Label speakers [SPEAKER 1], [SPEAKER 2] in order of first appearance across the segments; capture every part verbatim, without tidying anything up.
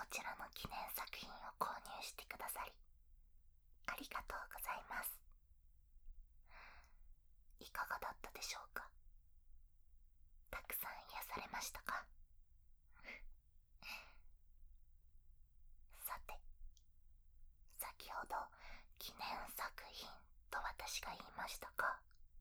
[SPEAKER 1] ちらの記念作品を購入してくださりありがとうございます。いかがだったでしょうか。たくさん癒されましたか。さて、先ほど記念作品と私が言いましたか。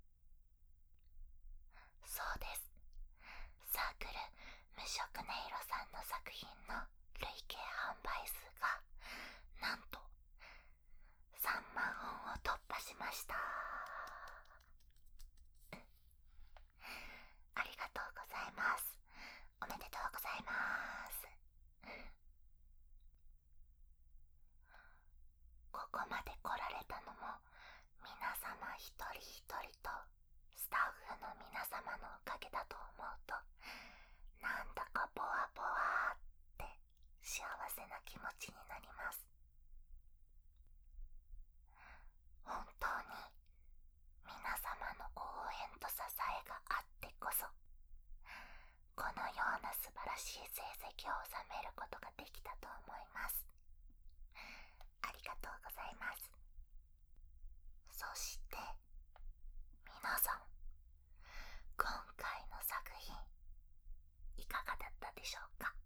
[SPEAKER 1] そうです。サークル無色音色さんの作品の累計販売数がなんとさんまんほんを突破しました。ありがとうございます。おめでとうございます。ここまで来られたのも皆様一人一人とスタッフの皆様のおかげだと思うと、なんだかボワボワって幸せな気持ちになります。本当に皆様の応援と支えがあってこそ、このような素晴らしい成績を収めることができたと思います。ありがとうございます。そして皆さん、今回の作品いかがだったでしょうか。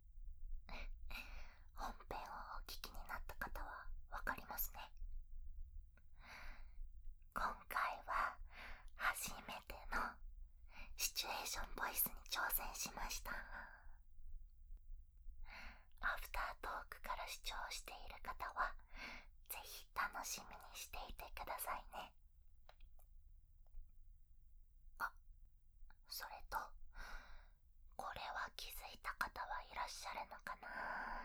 [SPEAKER 1] 本編をお聞きになった方はわかりますね。今回は初めてのシチュエーションボイスに挑戦しました。アフタートークから視聴している方はぜひ楽しみにしていてくださいね。あ、それとこれは気づいた方はいらっしゃるのかな。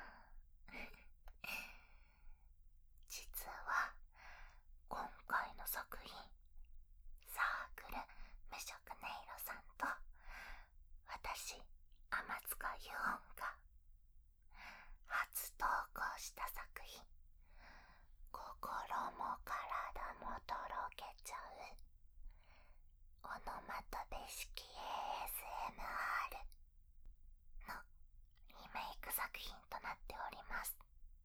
[SPEAKER 1] 実は今回の作品、サークル無色音色さんと私、天塚ゆおんが初投稿した作品、心も体もとろけちゃうオノマトペ式 エーエスエムアール のリメイク作品となっております。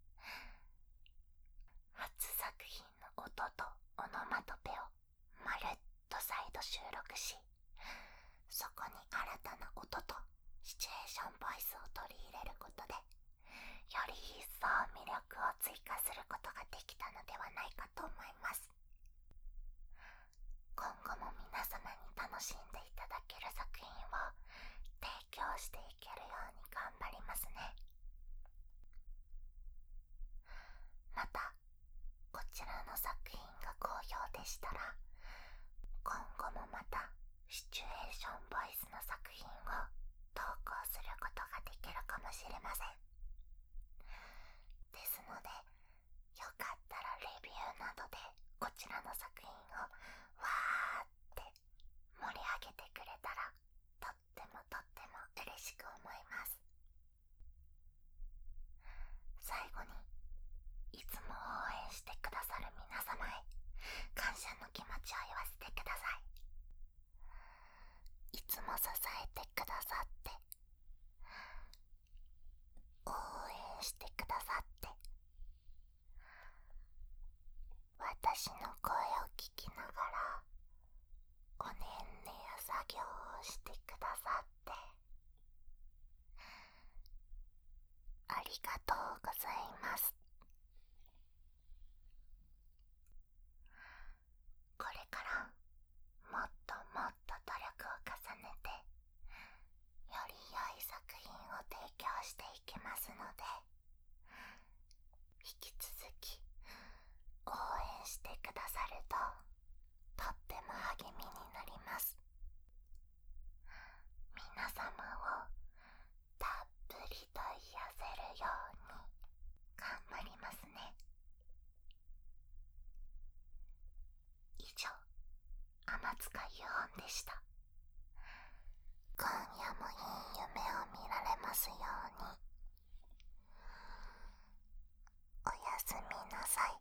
[SPEAKER 1] 初作品の音とオノマトペをまるっと再度収録し、そこに新たな音とシチュエーションボイスを取り入れることで、より一層魅力を追加することができたのではないかと思います。今後も皆様に楽しんでいただける作品を提供していけるように頑張りますね。また、こちらの作品が好評でしたら、今後もまたシチュエーションボイスの作品を投稿することができるかもしれません。ですので、よかったらレビューなどでこちらの作品をわーって盛り上げてくれたらとってもとっても嬉しく思います。最後に、いつも応援してくださる皆様へ感謝の気持ちを言わせてください。いつも支えてくださって、応援してくださって、私の声を聞きながらおねんねや作業をしてくださって、ありがとうございます。これからもっともっと努力を重ねて、より良い作品を提供していきますので、引き続き応援してくださるととっても励みになります。皆様をたっぷりと癒せるように頑張りますね。以上、天塚ゆおんでした。今夜もいい夢を見られますように。おやすみなさい。